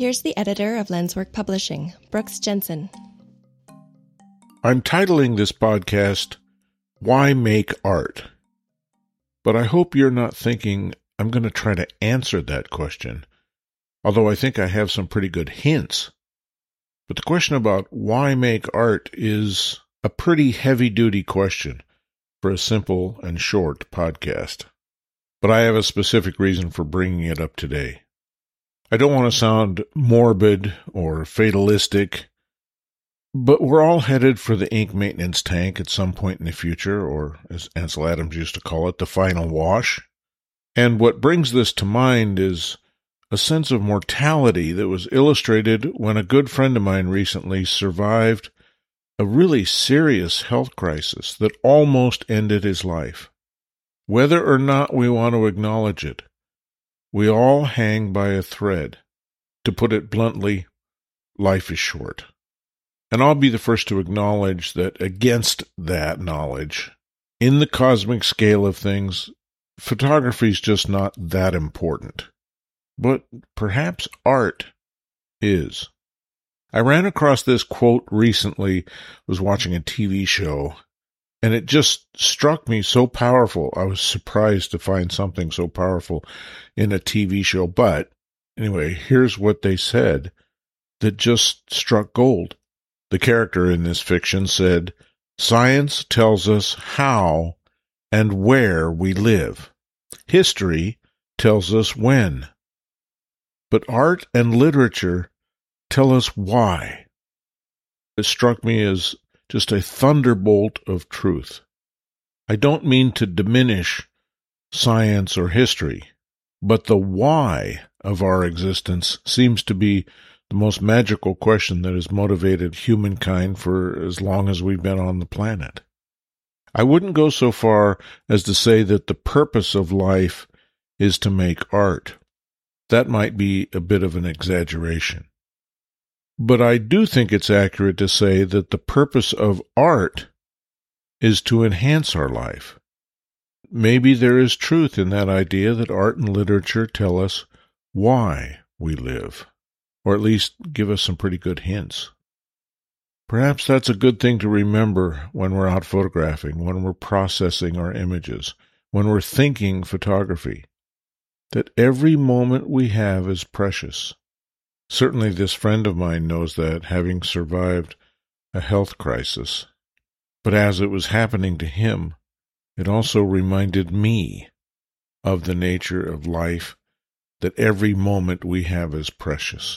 Here's the editor of Lenswork Publishing, Brooks Jensen. I'm titling this podcast, Why Make Art? But I hope you're not thinking I'm going to try to answer that question, although I think I have some pretty good hints. But the question about why make art is a pretty heavy-duty question for a simple and short podcast. But I have a specific reason for bringing it up today. I don't want to sound morbid or fatalistic, but we're all headed for the ink maintenance tank at some point in the future, or as Ansel Adams used to call it, the final wash. And what brings this to mind is a sense of mortality that was illustrated when a good friend of mine recently survived a really serious health crisis that almost ended his life. Whether or not we want to acknowledge it, we all hang by a thread. To put it bluntly, life is short. And I'll be the first to acknowledge that against that knowledge, in the cosmic scale of things, photography is just not that important. But perhaps art is. I ran across this quote recently, was watching a TV show, and it just struck me so powerful. I was surprised to find something so powerful in a TV show. But anyway, here's what they said that just struck gold. The character in this fiction said, "Science tells us how and where we live. History tells us when. But art and literature tell us why." It struck me as just a thunderbolt of truth. I don't mean to diminish science or history, but the why of our existence seems to be the most magical question that has motivated humankind for as long as we've been on the planet. I wouldn't go so far as to say that the purpose of life is to make art. That might be a bit of an exaggeration. But I do think it's accurate to say that the purpose of art is to enhance our life. Maybe there is truth in that idea that art and literature tell us why we live, or at least give us some pretty good hints. Perhaps that's a good thing to remember when we're out photographing, when we're processing our images, when we're thinking photography, that every moment we have is precious. Certainly this friend of mine knows that, having survived a health crisis. But as it was happening to him, it also reminded me of the nature of life, that every moment we have is precious.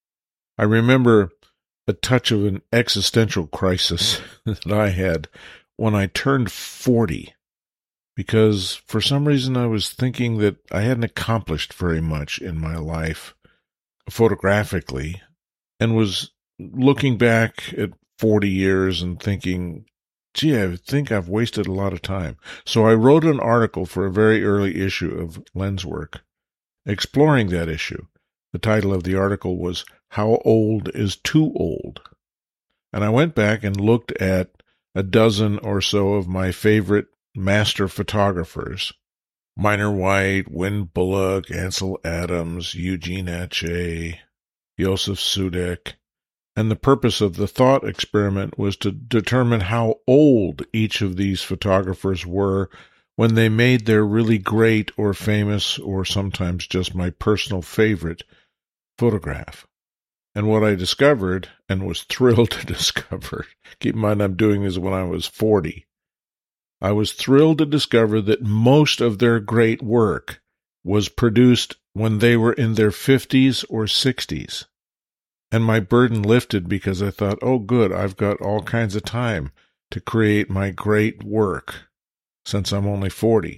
I remember a touch of an existential crisis that I had when I turned 40, because for some reason I was thinking that I hadn't accomplished very much in my life photographically, and was looking back at 40 years and thinking, gee, I think I've wasted a lot of time. So I wrote an article for a very early issue of Lenswork, exploring that issue. The title of the article was, "How Old is Too Old?" And I went back and looked at a dozen or so of my favorite master photographers, Minor White, Win Bullock, Ansel Adams, Eugene Atget, Josef Sudek, and the purpose of the thought experiment was to determine how old each of these photographers were when they made their really great or famous, or sometimes just my personal favorite, photograph. And what I discovered, and was thrilled to discover, keep in mind I'm doing this when I was 40, I was thrilled to discover that most of their great work was produced when they were in their 50s or 60s. And my burden lifted because I thought, oh good, I've got all kinds of time to create my great work since I'm only 40.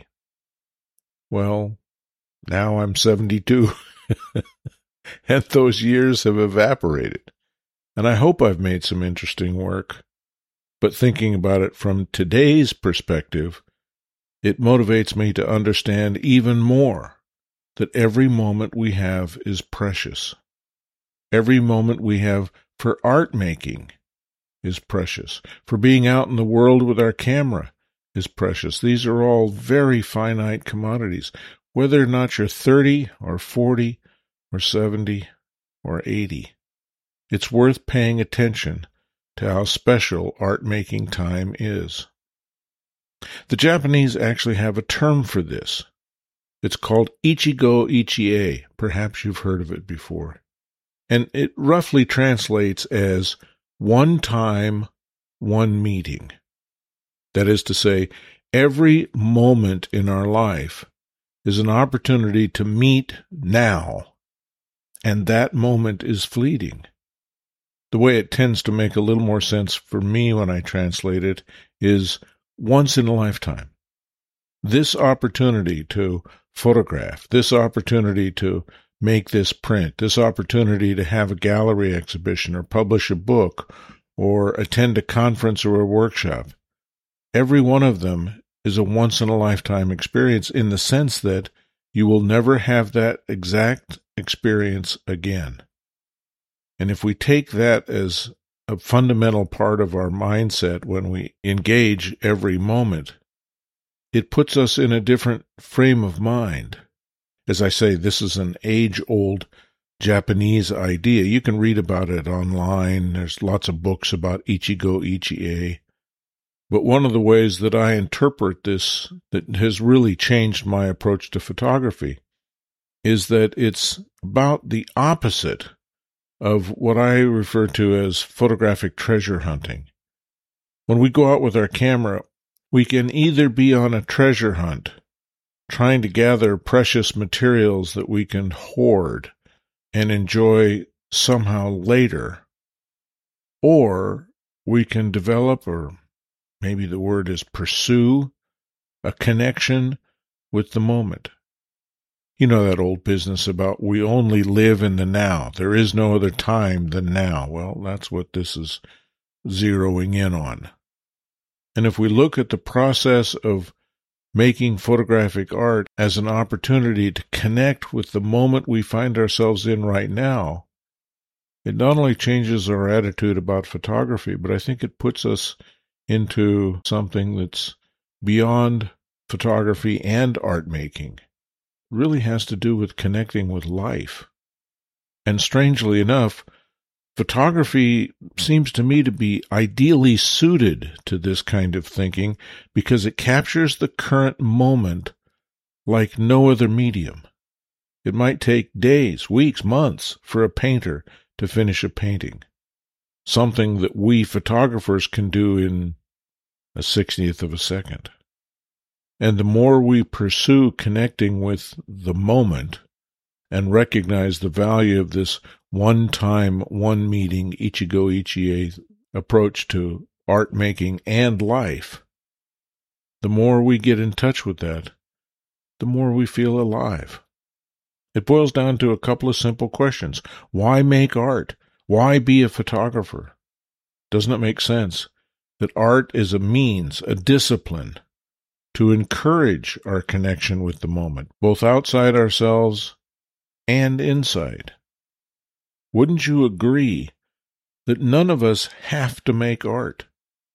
Well, now I'm 72, and those years have evaporated. And I hope I've made some interesting work. But thinking about it from today's perspective, it motivates me to understand even more that every moment we have is precious. Every moment we have for art making is precious. For being out in the world with our camera is precious. These are all very finite commodities. Whether or not you're 30 or 40 or 70 or 80. It's worth paying attention to how special art-making time is. The Japanese actually have a term for this. It's called Ichigo Ichie. Perhaps you've heard of it before. And it roughly translates as one time, one meeting. That is to say, every moment in our life is an opportunity to meet now, and that moment is fleeting. The way it tends to make a little more sense for me when I translate it is once in a lifetime. This opportunity to photograph, this opportunity to make this print, this opportunity to have a gallery exhibition or publish a book or attend a conference or a workshop, every one of them is a once-in-a-lifetime experience in the sense that you will never have that exact experience again. And if we take that as a fundamental part of our mindset when we engage every moment, it puts us in a different frame of mind. As I say, this is an age-old Japanese idea. You can read about it online. There's lots of books about Ichigo Ichie. But one of the ways that I interpret this that has really changed my approach to photography is that it's about the opposite of what I refer to as photographic treasure hunting. When we go out with our camera, we can either be on a treasure hunt, trying to gather precious materials that we can hoard and enjoy somehow later, or we can develop, or maybe the word is pursue, a connection with the moment. You know that old business about we only live in the now. There is no other time than now. Well, that's what this is zeroing in on. And if we look at the process of making photographic art as an opportunity to connect with the moment we find ourselves in right now, it not only changes our attitude about photography, but I think it puts us into something that's beyond photography and art making. It really has to do with connecting with life. And strangely enough, photography seems to me to be ideally suited to this kind of thinking because it captures the current moment like no other medium. It might take days, weeks, months for a painter to finish a painting, something that we photographers can do in a 60th of a second. And the more we pursue connecting with the moment and recognize the value of this one-time, one-meeting, Ichigo Ichie approach to art making and life, the more we get in touch with that, the more we feel alive. It boils down to a couple of simple questions. Why make art? Why be a photographer? Doesn't it make sense that art is a means, a discipline, to encourage our connection with the moment, both outside ourselves and inside? Wouldn't you agree that none of us have to make art?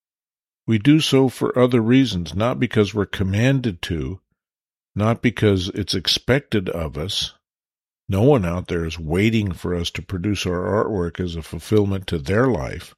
We do so for other reasons, not because we're commanded to, not because it's expected of us. No one out there is waiting for us to produce our artwork as a fulfillment to their life.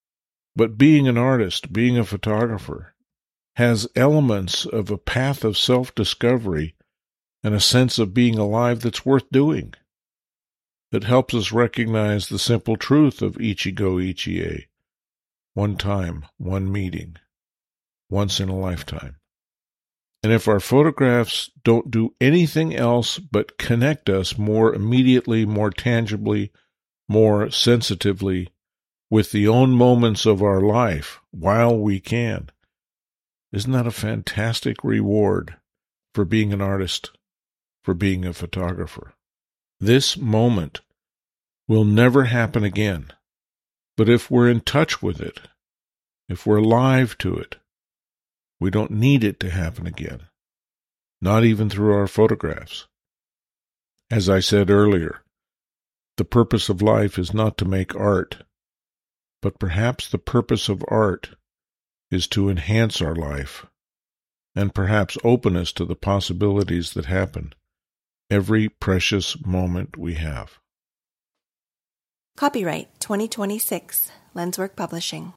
But being an artist, being a photographer, has elements of a path of self-discovery and a sense of being alive that's worth doing. That helps us recognize the simple truth of Ichigo Ichie. One time, one meeting, once in a lifetime. And if our photographs don't do anything else but connect us more immediately, more tangibly, more sensitively with the own moments of our life while we can, isn't that a fantastic reward for being an artist, for being a photographer? This moment will never happen again. But if we're in touch with it, if we're alive to it, we don't need it to happen again, not even through our photographs. As I said earlier, the purpose of life is not to make art, but perhaps the purpose of art is to enhance our life and perhaps open us to the possibilities that happen every precious moment we have. Copyright 2026, Lenswork Publishing.